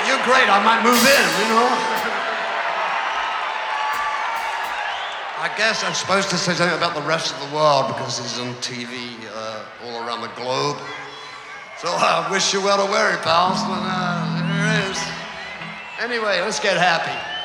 you're great. I might move in, you know? I guess I'm supposed to say something about the rest of the world because he's on TV all around the globe. So I wish you well to weary, pals. And here it is. Anyway, let's get happy.